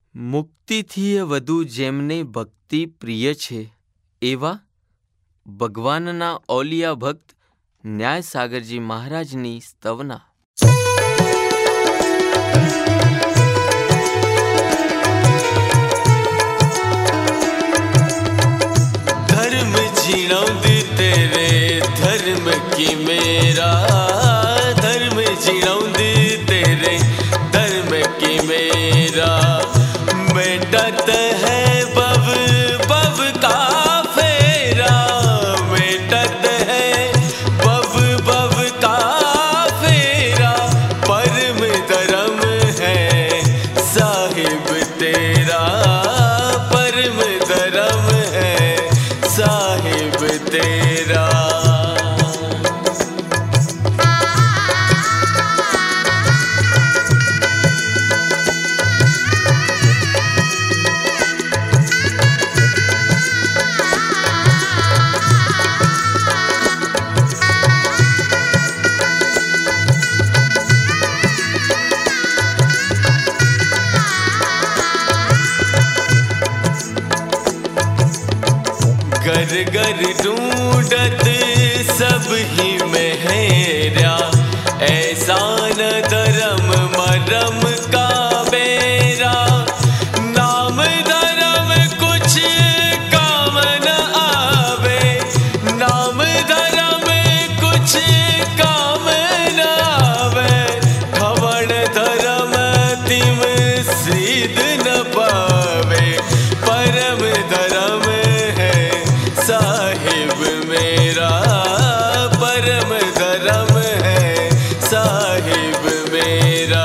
મુક્તિથી વધુ જેમને ભક્તિ પ્રિય છે એવા ભગવાનના ઓલિયા ભક્ત ન્યાય સાગરજી મહારાજની સ્તવના. धर्म जीणौद तेरे धर्म की मेरा, धर्म जीणौद तेरे धर्म की मेरा. मेटत है बव बव का फेरा, मेटत है बव बव का फेरा. परम धर्म है साहिब तेरा, परम धर्म है साहिब तेरा. घर घर ढूंढत सब ही में हेरा, ऐसा न धर्म मरम का बेरा. नाम धर्म कुछ काम न आवे, नाम धर्म कुछ काम न आवे. खवण धर्म तिम सिद्ध न पावे, परम धर्म साहिब मेरा, परम धर्म है साहिब मेरा.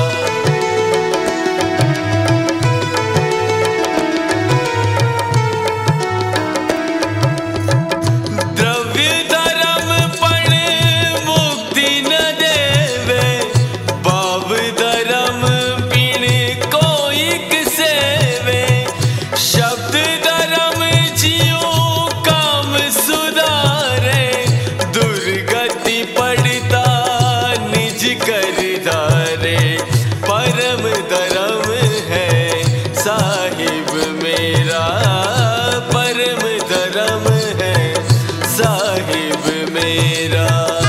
द्रव्य धर्म पण मुक्ति न देवे, भाव धर्म बिन कोई सेवे. शब्द धर्म जियो सुधारे, दुर्गति पड़ता निज कर धारे. परम धर्म है साहिब मेरा, परम धर्म है साहिब मेरा.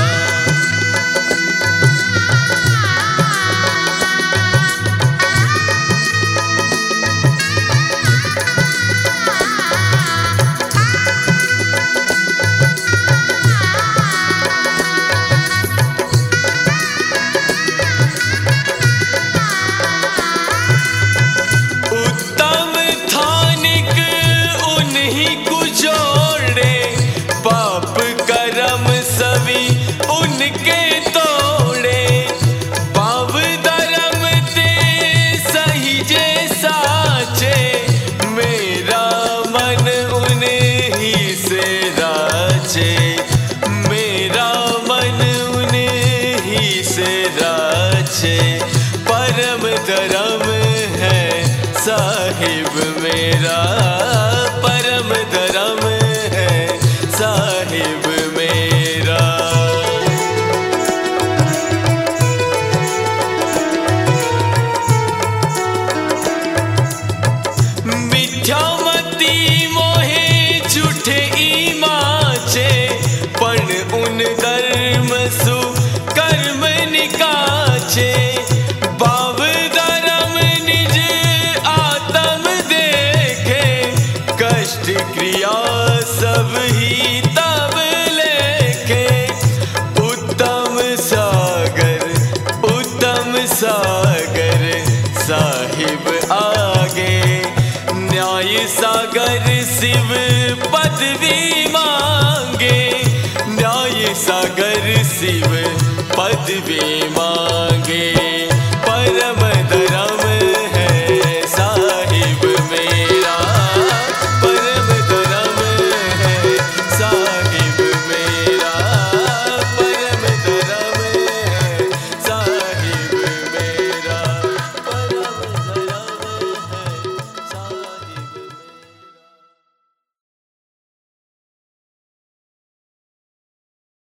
उनके तोड़े भाव धर्म ते सही जे साचे. मेरा मन उन्हें ही से राचे, मेरा मन उन्हें ही से राचे. परम धर्म है साहिब मेरा, परम धर्म है साहिब मेरा. मिथ्यामती मोहे झूठे ईमाचे, पण उन धर्म सु कर्म निकाचे. भाव धर्म निज आत्म देखे, कष्ट क्रिया सब ही तब लेखे. उत्तम सागर, उत्तम सागर साहिब आगे. न्याय सागर शिव पदवी मांगे, न्याय सागर शिव पदवी मांगे.